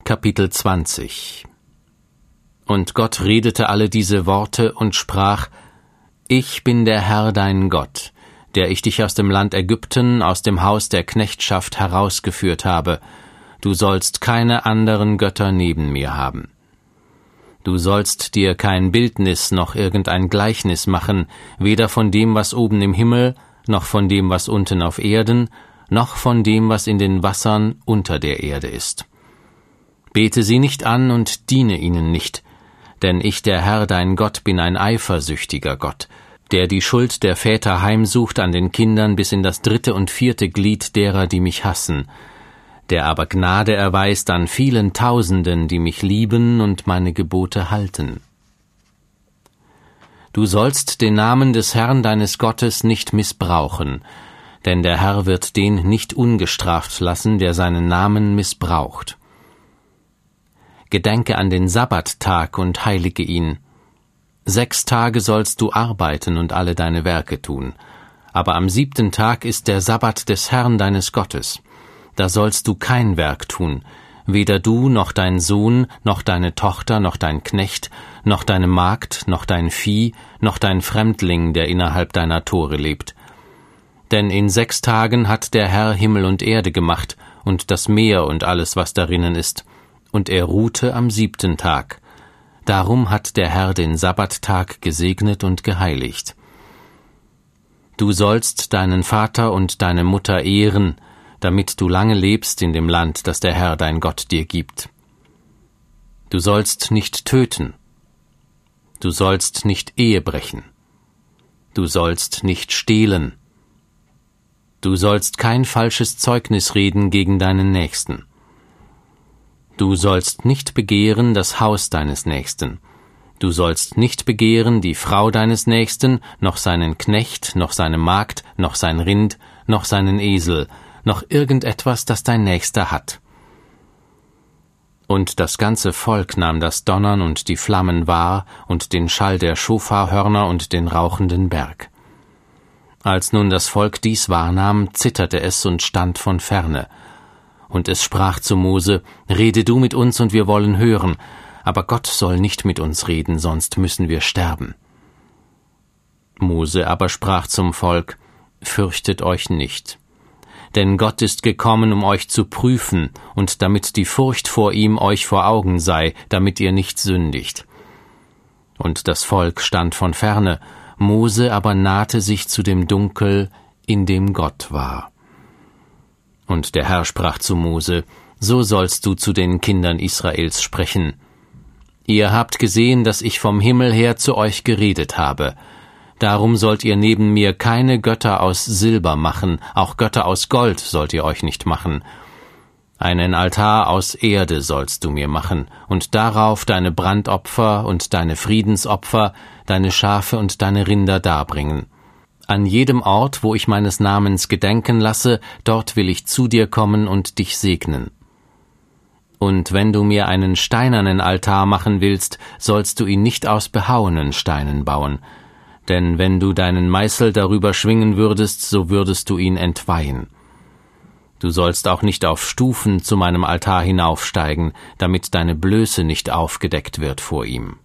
Kapitel 20. Und Gott redete alle diese Worte und sprach: Ich bin der Herr dein Gott, der ich dich aus dem Land Ägypten, aus dem Haus der Knechtschaft herausgeführt habe. Du sollst keine anderen Götter neben mir haben. Du sollst dir kein Bildnis noch irgendein Gleichnis machen, weder von dem, was oben im Himmel, noch von dem, was unten auf Erden, noch von dem, was in den Wassern unter der Erde ist. Bete sie nicht an und diene ihnen nicht, denn ich, der Herr dein Gott, bin ein eifersüchtiger Gott, der die Schuld der Väter heimsucht an den Kindern bis in das 3. und 4. Glied derer, die mich hassen, der aber Gnade erweist an vielen Tausenden, die mich lieben und meine Gebote halten. Du sollst den Namen des Herrn deines Gottes nicht missbrauchen, denn der Herr wird den nicht ungestraft lassen, der seinen Namen missbraucht. Gedenke an den Sabbattag und heilige ihn. 6 Tage sollst du arbeiten und alle deine Werke tun. Aber am 7. Tag ist der Sabbat des Herrn deines Gottes. Da sollst du kein Werk tun, weder du noch dein Sohn, noch deine Tochter, noch dein Knecht, noch deine Magd, noch dein Vieh, noch dein Fremdling, der innerhalb deiner Tore lebt. Denn in 6 Tagen hat der Herr Himmel und Erde gemacht und das Meer und alles, was darinnen ist. Und er ruhte am 7. Tag. Darum hat der Herr den Sabbattag gesegnet und geheiligt. Du sollst deinen Vater und deine Mutter ehren, damit du lange lebst in dem Land, das der Herr dein Gott dir gibt. Du sollst nicht töten. Du sollst nicht Ehe brechen. Du sollst nicht stehlen. Du sollst kein falsches Zeugnis reden gegen deinen Nächsten. Du sollst nicht begehren das Haus deines Nächsten. Du sollst nicht begehren die Frau deines Nächsten, noch seinen Knecht, noch seine Magd, noch sein Rind, noch seinen Esel, noch irgendetwas, das dein Nächster hat. Und das ganze Volk nahm das Donnern und die Flammen wahr und den Schall der Schofarhörner und den rauchenden Berg. Als nun das Volk dies wahrnahm, zitterte es und stand von ferne. Und es sprach zu Mose: Rede du mit uns, und wir wollen hören, aber Gott soll nicht mit uns reden, sonst müssen wir sterben. Mose aber sprach zum Volk: Fürchtet euch nicht, denn Gott ist gekommen, um euch zu prüfen, und damit die Furcht vor ihm euch vor Augen sei, damit ihr nicht sündigt. Und das Volk stand von ferne, Mose aber nahte sich zu dem Dunkel, in dem Gott war. Und der Herr sprach zu Mose: So sollst du zu den Kindern Israels sprechen. Ihr habt gesehen, dass ich vom Himmel her zu euch geredet habe. Darum sollt ihr neben mir keine Götter aus Silber machen, auch Götter aus Gold sollt ihr euch nicht machen. Einen Altar aus Erde sollst du mir machen, und darauf deine Brandopfer und deine Friedensopfer, deine Schafe und deine Rinder darbringen. An jedem Ort, wo ich meines Namens gedenken lasse, dort will ich zu dir kommen und dich segnen. Und wenn du mir einen steinernen Altar machen willst, sollst du ihn nicht aus behauenen Steinen bauen, denn wenn du deinen Meißel darüber schwingen würdest, so würdest du ihn entweihen. Du sollst auch nicht auf Stufen zu meinem Altar hinaufsteigen, damit deine Blöße nicht aufgedeckt wird vor ihm.